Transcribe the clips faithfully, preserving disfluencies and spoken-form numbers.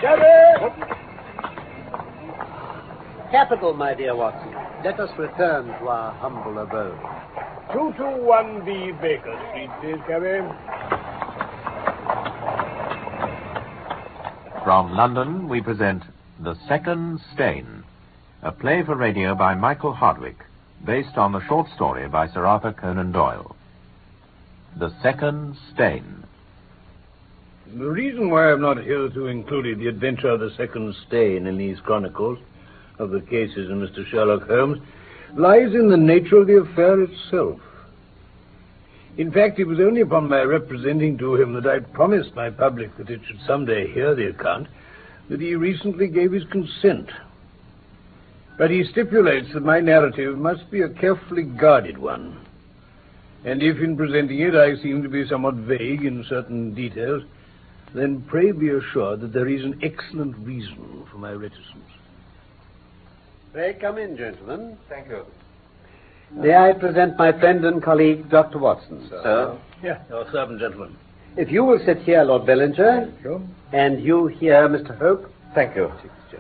Sheriff! Capital, my dear Watson. Let us return to our humble abode. two two one B Baker Street, please, cabby. From London, we present The Second Stain, a play for radio by Michael Hardwick, based on the short story by Sir Arthur Conan Doyle. The Second Stain. The reason why I've not hitherto included the adventure of the second stain in these chronicles of the cases of Mister Sherlock Holmes lies in the nature of the affair itself. In fact, it was only upon my representing to him that I'd promised my public that it should someday hear the account that he recently gave his consent. But he stipulates that my narrative must be a carefully guarded one. And if in presenting it I seem to be somewhat vague in certain details, then pray be assured that there is an excellent reason for my reticence. Pray come in, gentlemen. Thank you. May I present my friend and colleague, Doctor Watson, sir? Sir? Yeah, your servant, gentlemen. If you will sit here, Lord Bellinger. Thank you. And you here, Mister Hope. Thank you.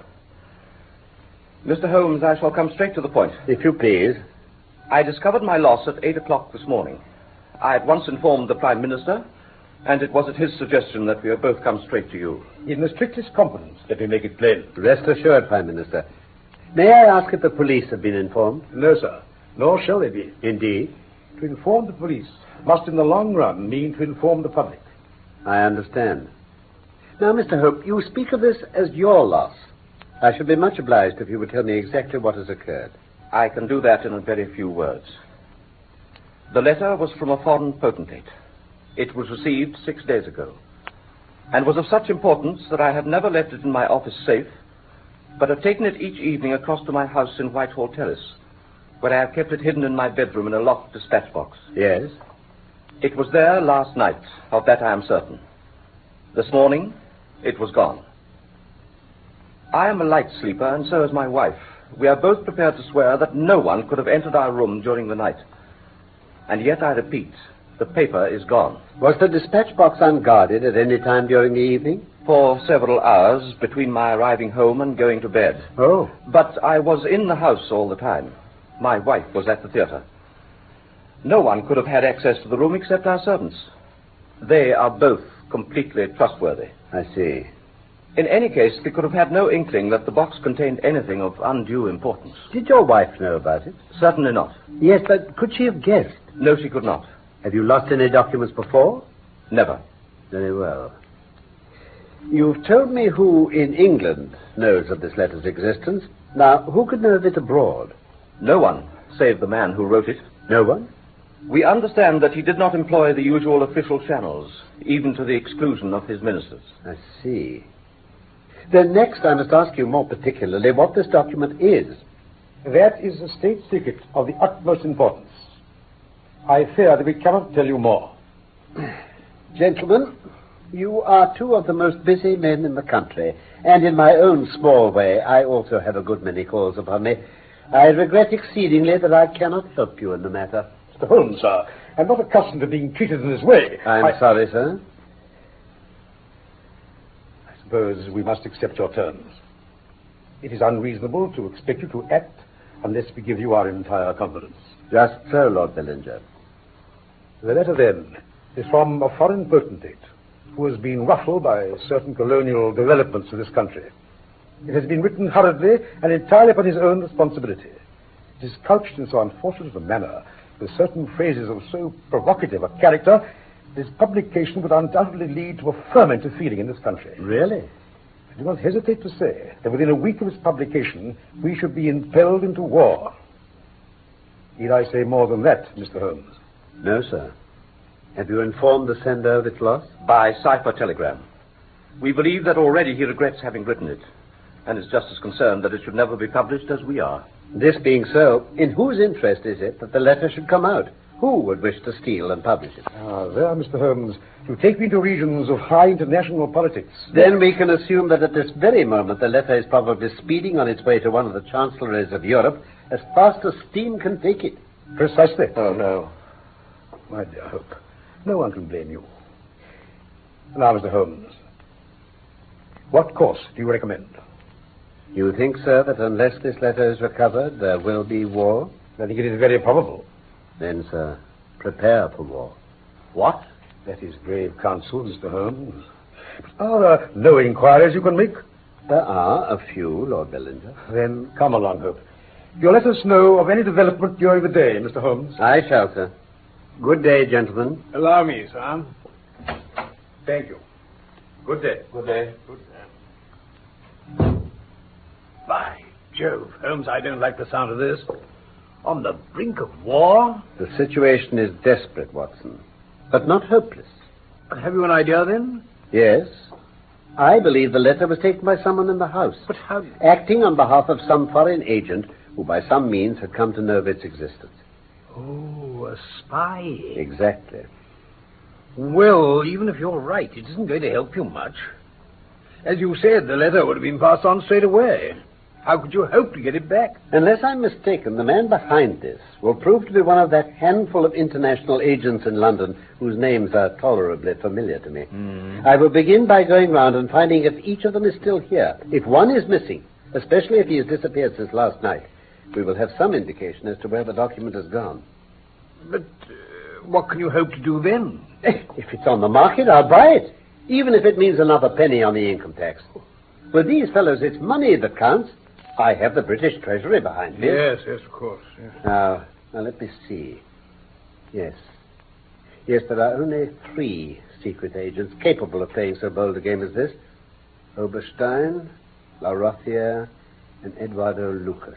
Mister Holmes, I shall come straight to the point. If you please. I discovered my loss at eight o'clock this morning. I at once informed the Prime Minister, and it was at his suggestion that we have both come straight to you. In the strictest confidence, let me make it plain. Rest assured, Prime Minister. May I ask if the police have been informed? No, sir. Nor shall they be. Indeed? To inform the police must in the long run mean to inform the public. I understand. Now, Mister Hope, you speak of this as your loss. I should be much obliged if you would tell me exactly what has occurred. I can do that in a very few words. The letter was from a foreign potentate. It was received six days ago, and was of such importance that I had never left it in my office safe, but have taken it each evening across to my house in Whitehall Terrace, where I have kept it hidden in my bedroom in a locked dispatch box. Yes? It was there last night, of that I am certain. This morning, it was gone. I am a light sleeper, and so is my wife. We are both prepared to swear that no one could have entered our room during the night. And yet, I repeat, the paper is gone. Was the dispatch box unguarded at any time during the evening? For several hours between my arriving home and going to bed. Oh. But I was in the house all the time. My wife was at the theater. No one could have had access to the room except our servants. They are both completely trustworthy. I see. In any case, they could have had no inkling that the box contained anything of undue importance. Did your wife know about it? Certainly not. Yes, but could she have guessed? No, she could not. Have you lost any documents before? Never. Very well. You've told me who in England knows of this letter's existence. Now, who could know of it abroad? No one, save the man who wrote it. No one? We understand that he did not employ the usual official channels, even to the exclusion of his ministers. I see. Then next I must ask you more particularly what this document is. That is a state secret of the utmost importance. I fear that we cannot tell you more. Gentlemen, you are two of the most busy men in the country, and in my own small way, I also have a good many calls upon me. I regret exceedingly that I cannot help you in the matter. Mister Holmes, sir, I'm not accustomed to being treated in this way. I'm I... sorry, sir. I suppose we must accept your terms. It is unreasonable to expect you to act unless we give you our entire confidence. Just so, Lord Bellinger. The letter, then, is from a foreign potentate who has been ruffled by certain colonial developments in this country. It has been written hurriedly and entirely upon his own responsibility. It is couched in so unfortunate a manner, with certain phrases of so provocative a character, that its publication would undoubtedly lead to a ferment of feeling in this country. Really? I do not hesitate to say that within a week of its publication, we should be impelled into war. Need I say more than that, Mister Holmes? No, sir. Have you informed the sender of its loss? By cipher telegram. We believe that already he regrets having written it, and is just as concerned that it should never be published as we are. This being so, in whose interest is it that the letter should come out? Who would wish to steal and publish it? Ah, there, Mister Holmes. You take me to regions of high international politics. Then we can assume that at this very moment the letter is probably speeding on its way to one of the chancelleries of Europe as fast as steam can take it. Precisely. Oh, no. My dear Hope, no one can blame you. Now, Mister Holmes, What course do you recommend? You think, sir, that unless this letter is recovered, there will be war? I think it is very probable. Then, sir, prepare for war. What? That is grave counsel, Mister Holmes. Are there no inquiries you can make? There are a few, Lord Bellinger. Then come along, Hope. You'll let us know of any development during the day, Mister Holmes. I shall, sir. Good day, gentlemen. Allow me, sir. Thank you. Good day. Good day. Good day. By Jove, Holmes, I don't like the sound of this. On the brink of war? The situation is desperate, Watson, but not hopeless. Have you an idea, then? Yes. I believe the letter was taken by someone in the house. But how... Acting on behalf of some foreign agent who by some means had come to know of its existence. Oh, a spy. Exactly. Well, even if you're right, it isn't going to help you much. As you said, the letter would have been passed on straight away. How could you hope to get it back? Unless I'm mistaken, the man behind this will prove to be one of that handful of international agents in London whose names are tolerably familiar to me. Mm. I will begin by going round and finding if each of them is still here. If one is missing, especially if he has disappeared since last night, we will have some indication as to where the document has gone. But uh, what can you hope to do then? If it's on the market, I'll buy it, even if it means another penny on the income tax. With these fellows, it's money that counts. I have the British Treasury behind me. Yes, yes, of course. Yes. Now, now, let me see. Yes. Yes, there are only three secret agents capable of playing so bold a game as this. Oberstein, La Rothier, and Eduardo Lucas.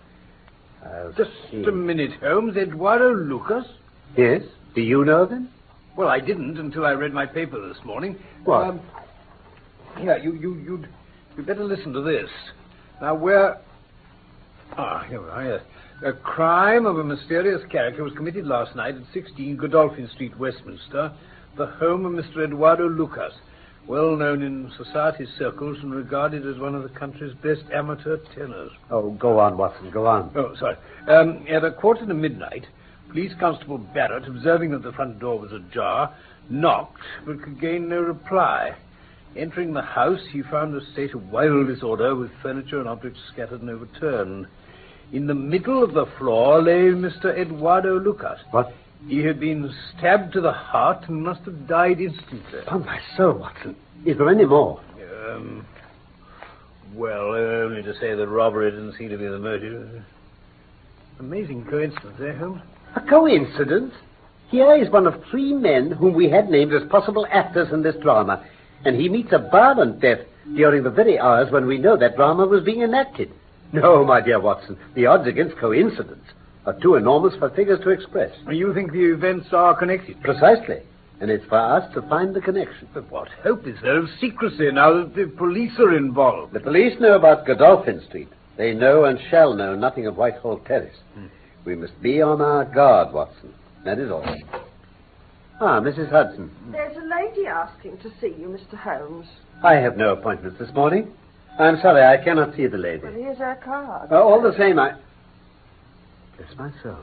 I'll Just see. a minute, Holmes. Eduardo Lucas? Yes? Do you know them? Well, I didn't until I read my paper this morning. What? Um, yeah, you, you, you'd, you'd better listen to this. Now, where... Ah, here we are, yes. A crime of a mysterious character was committed last night at sixteen Godolphin Street, Westminster, the home of Mister Eduardo Lucas, well known in society circles and regarded as one of the country's best amateur tenors. Oh, go on, Watson, go on. Oh, sorry. Um, at a quarter to midnight, Police Constable Barrett, observing that the front door was ajar, knocked, but could gain no reply. Entering the house, he found a state of wild disorder with furniture and objects scattered and overturned. In the middle of the floor lay Mister Eduardo Lucas. What? He had been stabbed to the heart and must have died instantly. Upon my soul, Watson. Is there any more? Um, well, only to say that robbery didn't seem to be the motive. Amazing coincidence, eh, Holmes? A coincidence? Here is one of three men whom we had named as possible actors in this drama, and he meets a violent death during the very hours when we know that drama was being enacted. No, my dear Watson, the odds against coincidence are too enormous for figures to express. You think the events are connected? Precisely. And it's for us to find the connection. But what hope is there of secrecy now that the police are involved? The police know about Godolphin Street. They know and shall know nothing of Whitehall Terrace. Hmm. We must be on our guard, Watson. That is all. Ah, Missus Hudson. There's a lady asking to see you, Mister Holmes. I have no appointments this morning. I'm sorry, I cannot see the lady. Well, here's her card. Uh, all the same, I... Bless my soul.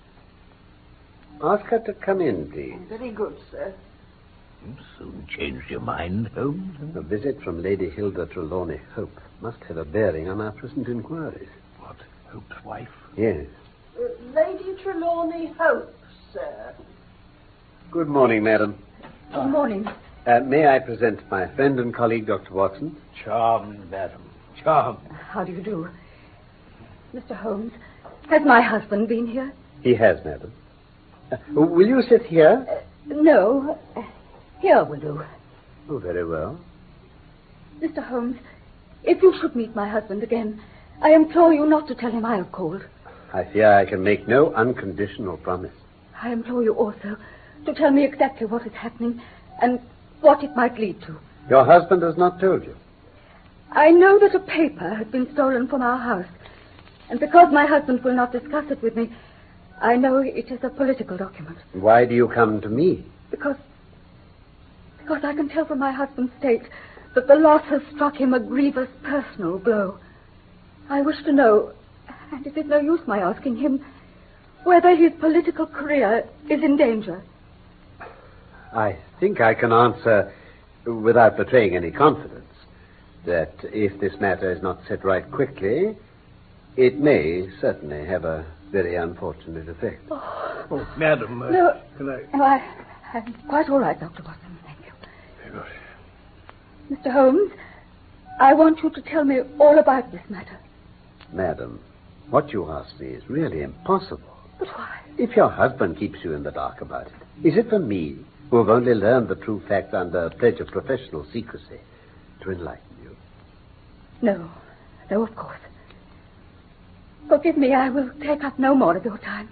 Ask her to come in, please. Very good, sir. You soon changed your mind, Holmes. A visit from Lady Hilda Trelawney Hope must have a bearing on our present inquiries. What? Hope's wife? Yes. Uh, Lady Trelawney Hope, sir. Good morning, madam. Good morning. Uh, may I present my friend and colleague, Doctor Watson? Charmed, madam. Charmed. How do you do? Mister Holmes, has my husband been here? He has, madam. Uh, will you sit here? Uh, no. Uh, here will do. Oh, very well. Mister Holmes, if you should meet my husband again, I implore you not to tell him I have called. I fear I can make no unconditional promise. I implore you also to tell me exactly what is happening and what it might lead to. Your husband has not told you? I know that a paper has been stolen from our house, and because my husband will not discuss it with me, I know it is a political document. Why do you come to me? Because... because I can tell from my husband's state that the loss has struck him a grievous personal blow. I wish to know, and it is no use my asking him, whether his political career is in danger. I think I can answer without betraying any confidence. that if this matter is not set right quickly, it may certainly have a very unfortunate effect. Oh, oh madam. Uh, no, can I... no I, I'm quite all right, Doctor Watson. Thank you. Very good. Mister Holmes, I want you to tell me all about this matter. Madam, what you ask me is really impossible. But why? If your husband keeps you in the dark about it, is it for me, who have only learned the true facts under a pledge of professional secrecy, to enlighten you? No. No, of course. Forgive me, I will take up no more of your time.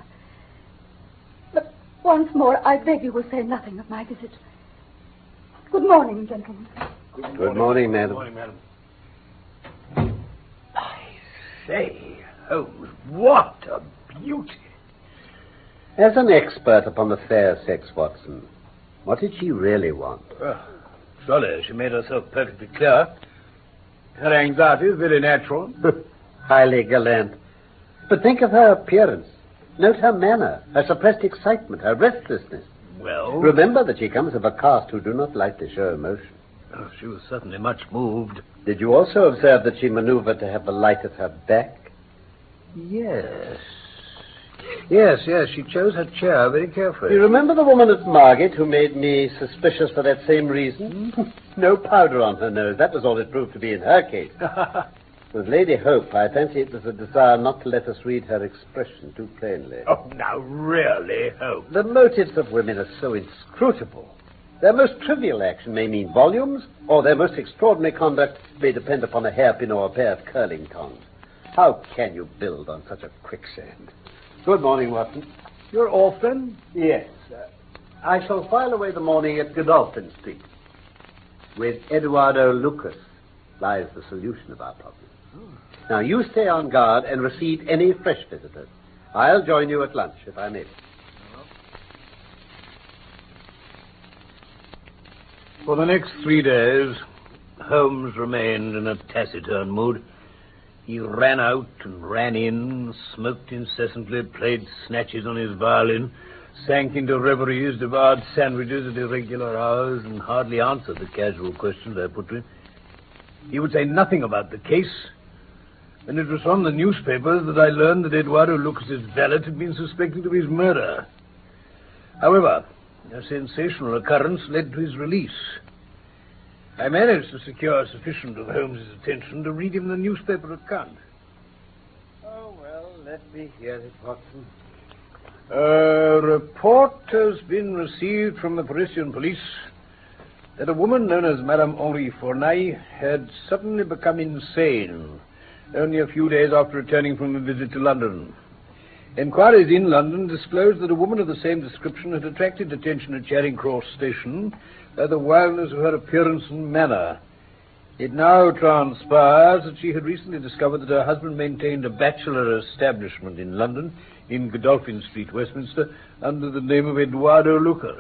But once more, I beg you will say nothing of my visit. Good morning, gentlemen. Good morning, Good morning madam. Good morning, madam. I say, Holmes, what a beauty. As an expert upon the fair sex, Watson, what did she really want? Well, surely she made herself perfectly clear. Her anxiety is very natural. Highly gallant. But think of her appearance. Note her manner, her suppressed excitement, her restlessness. Well... Remember that she comes of a caste who do not lightly show emotion. Oh, she was certainly much moved. Did you also observe that she maneuvered to have the light at her back? Yes. Yes, yes, she chose her chair very carefully. You remember the woman at Margate who made me suspicious for that same reason? No powder on her nose. That was all it proved to be in her case. With Lady Hope, I fancy it was a desire not to let us read her expression too plainly. Oh, now, really, Hope. The motives of women are so inscrutable. Their most trivial action may mean volumes, or their most extraordinary conduct may depend upon a hairpin or a pair of curling tongs. How can you build on such a quicksand? Good morning, Watson. You're off, then? Yes. Uh, I shall file away the morning at Godolphin Street. With Eduardo Lucas lies the solution of our problem. Oh. Now, you stay on guard and receive any fresh visitors. I'll join you at lunch, if I may. For the next three days, Holmes remained in a taciturn mood. He ran out and ran in, smoked incessantly, played snatches on his violin, sank into reveries, devoured sandwiches at irregular hours, and hardly answered the casual questions I put to him. He would say nothing about the case, and it was from the newspapers that I learned that Eduardo Lucas's valet had been suspected of his murder. However, a sensational occurrence led to his release. I managed to secure sufficient of Holmes's attention to read him the newspaper account. Oh, well, let me hear it, Watson. A report has been received from the Parisian police that a woman known as Madame Henri Fournay had suddenly become insane only a few days after returning from a visit to London. Inquiries in London disclosed that a woman of the same description had attracted attention at Charing Cross Station by the wildness of her appearance and manner. It now transpires that she had recently discovered that her husband maintained a bachelor establishment in London, in Godolphin Street, Westminster, under the name of Eduardo Lucas.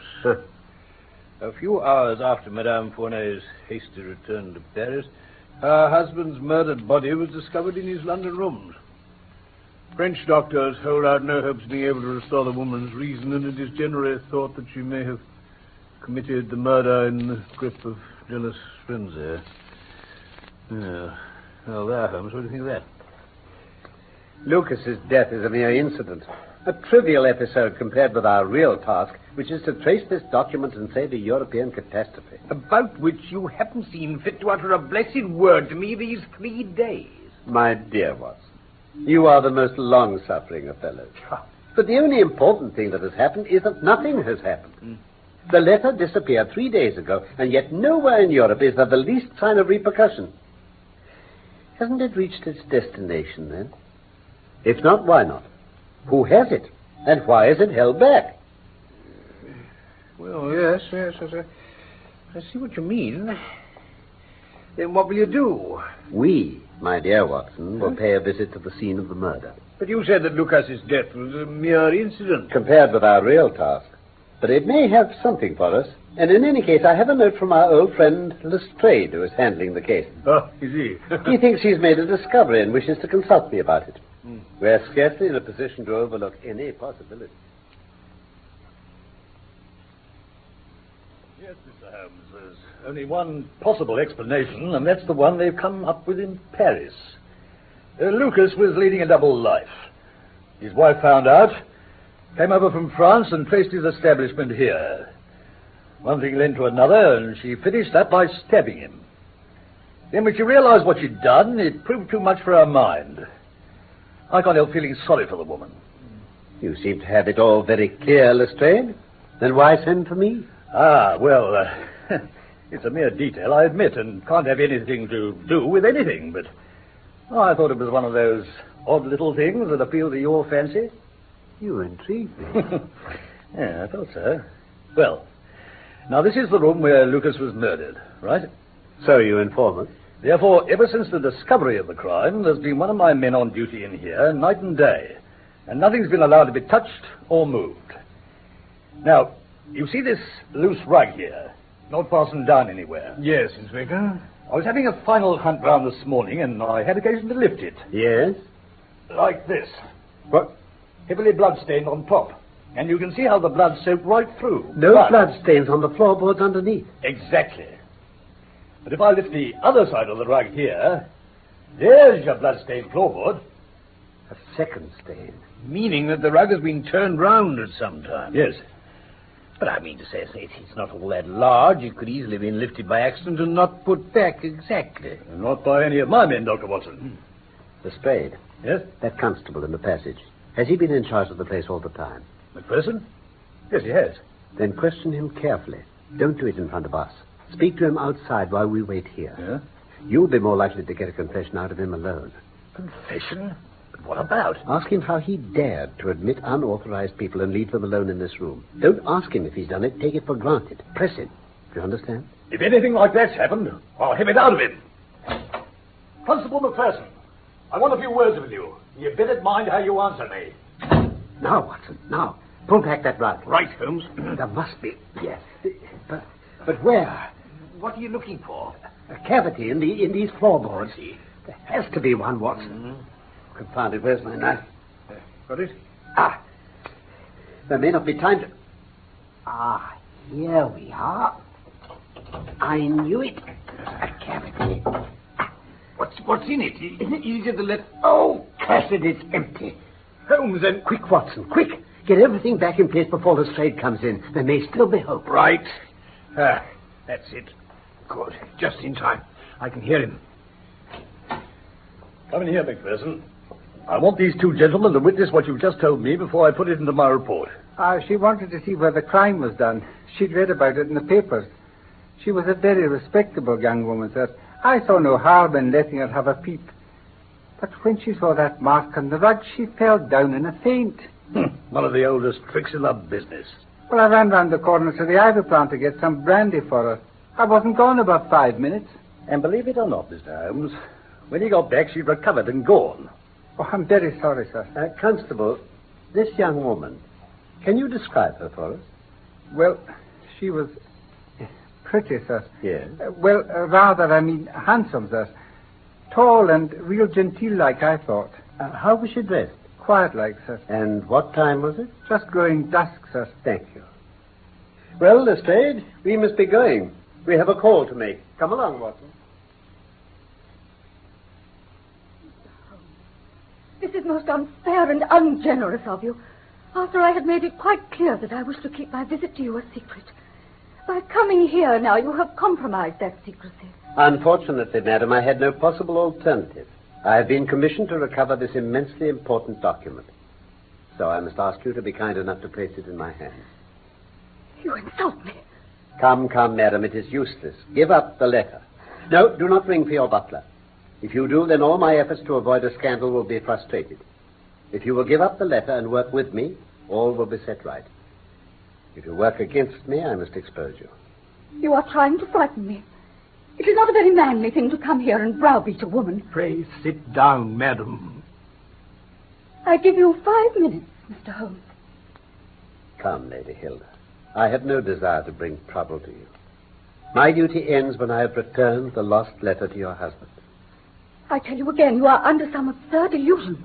A few hours after Madame Fournay's hasty return to Paris, her husband's murdered body was discovered in his London rooms. French doctors hold out no hopes of being able to restore the woman's reason, and it is generally thought that she may have committed the murder in the grip of jealous frenzy. Yeah. Well, there, Holmes, what do you think of that? Lucas's death is a mere incident. A trivial episode compared with our real task, which is to trace this document and save a European catastrophe. About which you haven't seen fit to utter a blessed word to me these three days. My dear Watson, you are the most long-suffering of fellows. But the only important thing that has happened is that nothing has happened. Mm. The letter disappeared three days ago, and yet nowhere in Europe is there the least sign of repercussion. Hasn't it reached its destination, then? If not, why not? Who has it? And why is it held back? Well, yes, yes, yes. I, I see what you mean. Then what will you do? We, my dear Watson, will pay a visit to the scene of the murder. But you said that Lucas's death was a mere incident. Compared with our real task. But it may have something for us. And in any case, I have a note from our old friend Lestrade, who is handling the case. Oh, is he? He thinks he's made a discovery and wishes to consult me about it. Mm. We're scarcely in a position to overlook any possibility. Yes, Mister Holmes, there's only one possible explanation, and that's the one they've come up with in Paris. Uh, Lucas was leading a double life. His wife found out, came over from France and traced his establishment here. One thing led to another, and she finished that by stabbing him. Then when she realized what she'd done, it proved too much for her mind. I can't help feeling sorry for the woman. You seem to have it all very clear, Lestrade. Then why send for me? Ah, well, uh, it's a mere detail, I admit, and can't have anything to do with anything, but oh, I thought it was one of those odd little things that appeal to your fancy. You intrigue me. Yeah, I thought so. Well, now this is the room where Lucas was murdered, right? So you inform us. Therefore, ever since the discovery of the crime, there's been one of my men on duty in here, night and day, and nothing's been allowed to be touched or moved. Now, you see this loose rug here, not fastened down anywhere? Yes, Inspector. I was having a final hunt round this morning, and I had occasion to lift it. Yes? Like this. What? Heavily blood-stained on top. And you can see how the blood soaked right through. No but... blood stains on the floorboards underneath. Exactly. But if I lift the other side of the rug here, there's your blood-stained floorboard. A second stain. Meaning that the rug has been turned round at some time. Yes. But I mean to say, it's not all that large. It could easily have been lifted by accident and not put back exactly. Not by any of my men, Doctor Watson. Lestrade. Yes? That constable in the passage. Has he been in charge of the place all the time? McPherson? Yes, he has. Then question him carefully. Don't do it in front of us. Speak to him outside while we wait here. Yeah? You'll be more likely to get a confession out of him alone. Confession? But what about? Ask him how he dared to admit unauthorized people and leave them alone in this room. Don't ask him if he's done it. Take it for granted. Press him. Do you understand? If anything like that's happened, I'll have it out of him. Constable McPherson, I want a few words with you. You better mind how you answer me. Now, Watson, now. Pull back that rug. Right, Holmes. There must be. Yes. But, but where? What are you looking for? A cavity in the in these floorboards. I see. There has to be one, Watson. Mm-hmm. Confound it. Where's my knife? Uh, got it? Ah. There may not be time to... Ah, here we are. I knew it. A cavity. What's what's in it? Is it the letter? Oh, curse it, it's empty. Holmes, then... Quick, Watson, quick. Get everything back in place before Lestrade comes in. There may still be hope. Right. Ah, that's it. Good. Just in time. I can hear him. Come in here, McPherson. I want these two gentlemen to witness what you've just told me before I put it into my report. Uh, she wanted to see where the crime was done. She'd read about it in the papers. She was a very respectable young woman, sir. I saw no harm in letting her have a peep. But when she saw that mark on the rug, she fell down in a faint. One of the oldest tricks in the business. Well, I ran round the corner to the ivy plant to get some brandy for her. I wasn't gone about five minutes. And believe it or not, Mister Holmes, when he got back, she'd recovered and gone. Oh, I'm very sorry, sir. Uh, Constable, this young woman, can you describe her for us? Well, she was pretty, sir. Yes. Uh, well, uh, rather, I mean, handsome, sir. Tall and real genteel-like, I thought. Uh, how was she dressed? Quiet-like, sir. And what time was it? Just growing dusk, sir. Thank you. Well, Lestrade, we must be going. We have a call to make. Come along, Watson. This is most unfair and ungenerous of you. After I had made it quite clear that I wish to keep my visit to you a secret. By coming here now, you have compromised that secrecy. Unfortunately, madam, I had no possible alternative. I have been commissioned to recover this immensely important document. So I must ask you to be kind enough to place it in my hands. You insult me. Come, come, madam, it is useless. Give up the letter. No, do not ring for your butler. If you do, then all my efforts to avoid a scandal will be frustrated. If you will give up the letter and work with me, all will be set right. If you work against me, I must expose you. You are trying to frighten me. It is not a very manly thing to come here and browbeat a woman. Pray sit down, madam. I give you five minutes, Mister Holmes. Come, Lady Hilda. I have no desire to bring trouble to you. My duty ends when I have returned the lost letter to your husband. I tell you again, you are under some absurd illusion.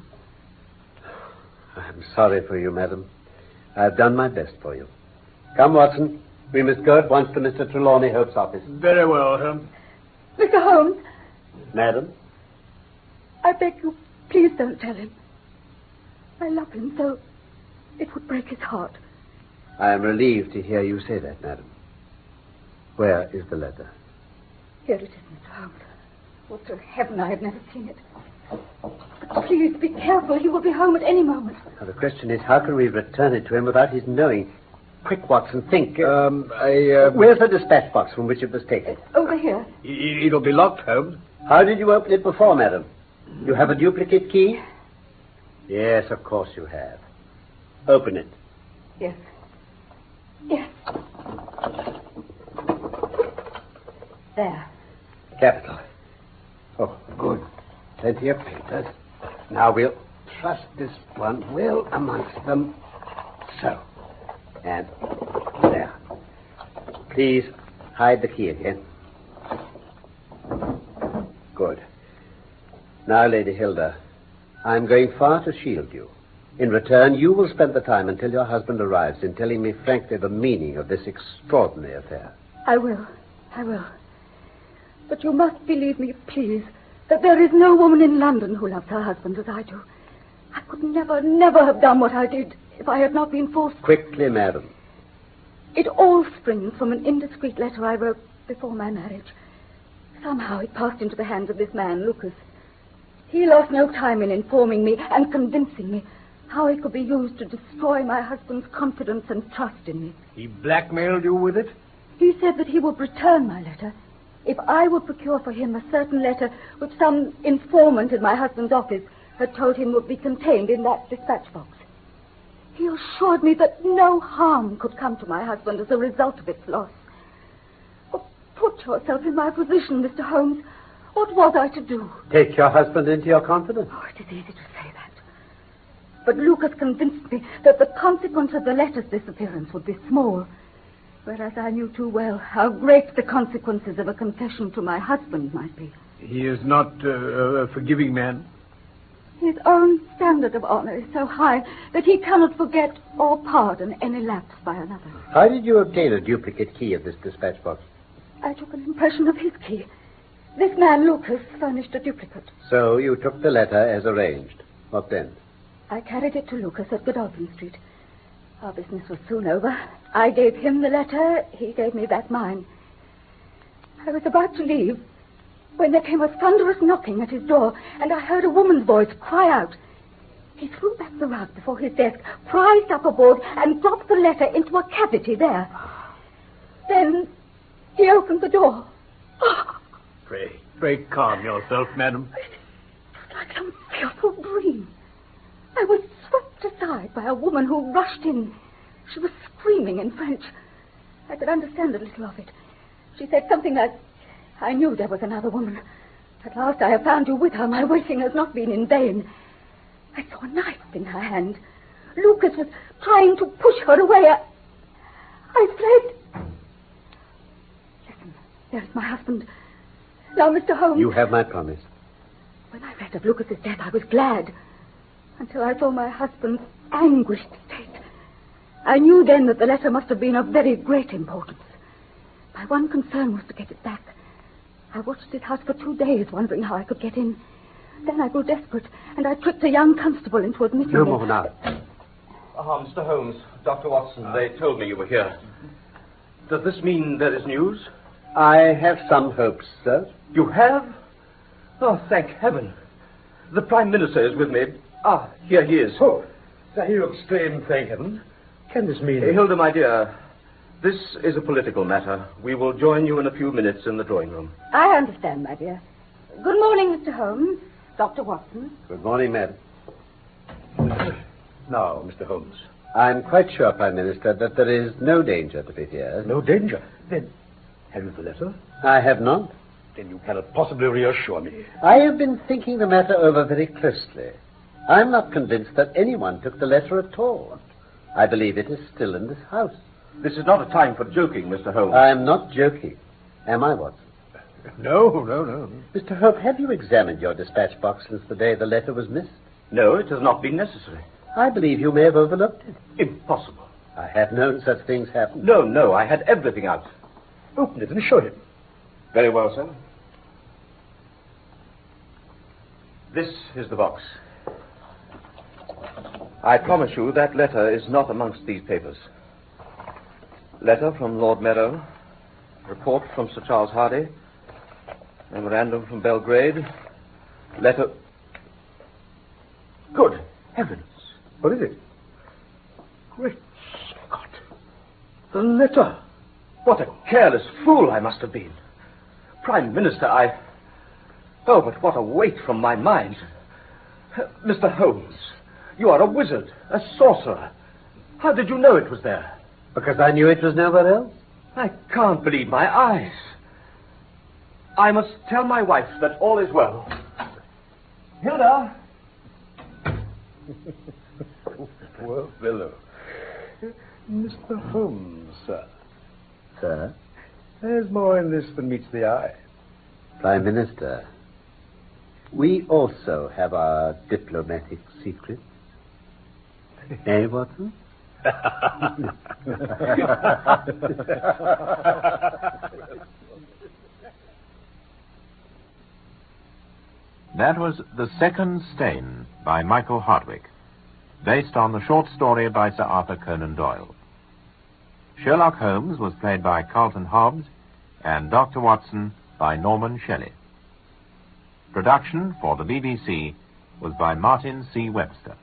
I am sorry for you, madam. I have done my best for you. Come, Watson. We must go at once to Mister Trelawney Hope's office. Very well, Holmes. Mister Holmes, Madam? I beg you, please don't tell him. I love him so it would break his heart. I am relieved to hear you say that, madam. Where is the letter? Here it is, Mister Holmes. Would to heaven I had never seen it. But please be careful. He will be home at any moment. Now, the question is, how can we return it to him without his knowing? Quick, Watson, think. Um, I, uh... Where's the dispatch box from which it was taken? Over here. It'll be locked, Holmes. How did you open it before, madam? You have a duplicate key? Yes, of course you have. Open it. Yes. Yes. There. Capital. Oh, good. Plenty of papers. Now we'll thrust this one well amongst them. So. And there. Please hide the key again. Good. Now, Lady Hilda, I'm going far to shield you. In return, you will spend the time until your husband arrives in telling me frankly the meaning of this extraordinary affair. I will. I will. But you must believe me, please, that there is no woman in London who loves her husband as I do. I could never, never have done what I did if I had not been forced. Quickly, madam. It all springs from an indiscreet letter I wrote before my marriage. Somehow it passed into the hands of this man, Lucas. He lost no time in informing me and convincing me how it could be used to destroy my husband's confidence and trust in me. He blackmailed you with it? He said that he would return my letter if I would procure for him a certain letter which some informant in my husband's office had told him would be contained in that dispatch box. He assured me that no harm could come to my husband as a result of its loss. Oh, put yourself in my position, Mister Holmes. What was I to do? Take your husband into your confidence. Oh, it is easy to say that. But Lucas convinced me that the consequence of the letter's disappearance would be small, whereas I knew too well how great the consequences of a confession to my husband might be. He is not uh, a forgiving man. His own standard of honor is so high that he cannot forget or pardon any lapse by another. How did you obtain a duplicate key of this dispatch box? I took an impression of his key. This man, Lucas, furnished a duplicate. So you took the letter as arranged. What then? I carried it to Lucas at Godolphin Street. Our business was soon over. I gave him the letter. He gave me back mine. I was about to leave when there came a thunderous knocking at his door, and I heard a woman's voice cry out. He threw back the rug before his desk, prized up a board, and dropped the letter into a cavity there. Then he opened the door. Pray, pray calm yourself, madam. It was like some fearful dream. I was swept aside by a woman who rushed in. She was screaming in French. I could understand a little of it. She said something like, I knew there was another woman. At last I have found you with her. My waiting has not been in vain. I saw a knife in her hand. Lucas was trying to push her away. I, I fled. Listen, there's my husband. Now, Mister Holmes. You have my promise. When I read of Lucas's death, I was glad. Until I saw my husband's anguished state. I knew then that the letter must have been of very great importance. My one concern was to get it back. I watched his house for two days, wondering how I could get in. Then I grew desperate, and I tricked a young constable into admitting No me. more now. Ah, Mister Holmes, Doctor Watson, they told me you were here. Does this mean there is news? I have some hopes, sir. You have? Oh, thank heaven. The Prime Minister is with me. Ah, here he is. Oh, I hear you exclaim, thank heaven. Can this mean... Hey, Hilda, my dear, this is a political matter. We will join you in a few minutes in the drawing room. I understand, my dear. Good morning, Mister Holmes. Doctor Watson. Good morning, madam. Now, Mister Holmes. I'm quite sure, Prime Minister, that there is no danger to be feared. No danger? Then, have you the letter? I have not. Then you cannot possibly reassure me. I have been thinking the matter over very closely. I'm not convinced that anyone took the letter at all. I believe it is still in this house. This is not a time for joking, Mister Holmes. I am not joking. Am I, Watson? No, no, no. Mister Hope, have you examined your dispatch box since the day the letter was missed? No, it has not been necessary. I believe you may have overlooked it. Impossible. I have known such things happen. No, no, I had everything out. Open it and show him. Very well, sir. This is the box. I promise you that letter is not amongst these papers. Letter from Lord Merrow, report from Sir Charles Hardy, memorandum from Belgrade, letter... Good heavens. What is it? Great Scott. The letter. What a careless fool I must have been. Prime Minister, I... Oh, but what a weight from my mind. Mister Holmes, you are a wizard, a sorcerer. How did you know it was there? Because I knew it was nowhere else. I can't believe my eyes. I must tell my wife that all is well. Hilda! Poor fellow. Mister Holmes, sir. Sir? There's more in this than meets the eye. Prime Minister, we also have our diplomatic secrets. Eh, Watson? That was The Second Stain by Michael Hardwick, based on the short story by Sir Arthur Conan Doyle. Sherlock Holmes was played by Carlton Hobbs and Doctor Watson by Norman Shelley. Production for the B B C was by Martin C. Webster.